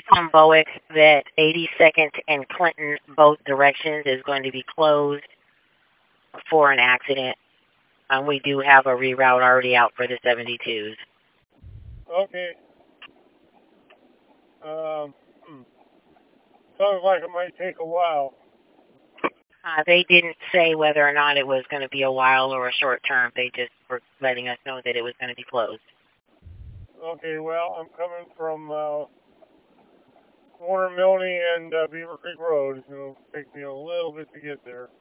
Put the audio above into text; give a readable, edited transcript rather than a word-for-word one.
on Bowick that 82nd and Clinton, both directions, is going to be closed for an accident. We do have a reroute already out for the 72s. Okay. Um, hmm. Sounds like it might take a while. They didn't say whether or not it was going to be a while or a short term. They just were letting us know that it was going to be closed. Okay, well, I'm coming from Warner Milne and Beaver Creek Road. It's going to take me a little bit to get there.